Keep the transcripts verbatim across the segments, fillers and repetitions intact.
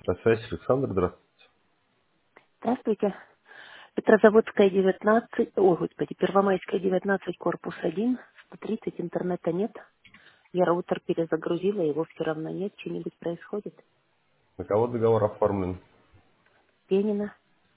Связь, Александр, здравствуйте. Здравствуйте. Петрозаводская, девятнадцать, ой, господи, Первомайская, девятнадцать, корпус один, сто тридцать, интернета нет. Я роутер перезагрузила, его все равно нет, что-нибудь происходит. На кого договор оформлен? Пенина.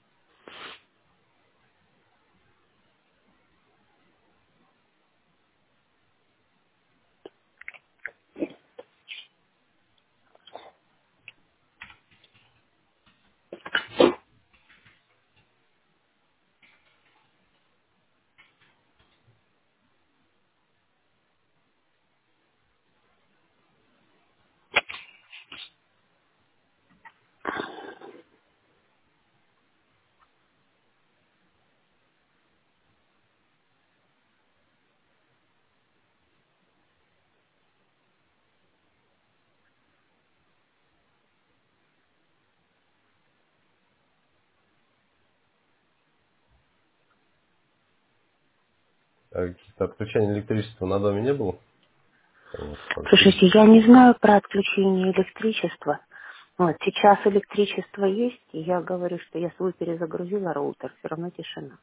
А каких-то отключений электричества на доме не было? Там вот Слушайте, характеристики. я не знаю про отключение электричества. Вот, сейчас электричество есть, и я говорю, что я свой перезагрузила роутер, все равно тишина.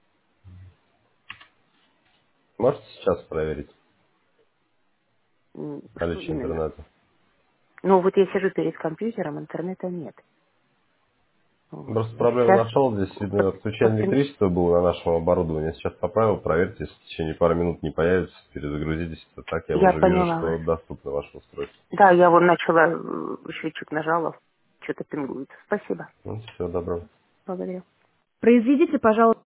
Можете сейчас проверить М, Что наличие именно? интернета? Ну, вот я сижу перед компьютером, интернета нет. Вот. Просто проблему Сейчас, нашел, здесь видно вот, отключение вот, электричества было на нашем оборудовании. Сейчас поправил, проверьте, если в течение пары минут не появится, перезагрузитесь. А так я я уже вижу, поняла вас. что доступно ваше устройство. Да, я вон начала, э, счетчик нажала, что-то пингует. Спасибо. Ну, всего доброго. Благодарю. Произведите, пожалуйста,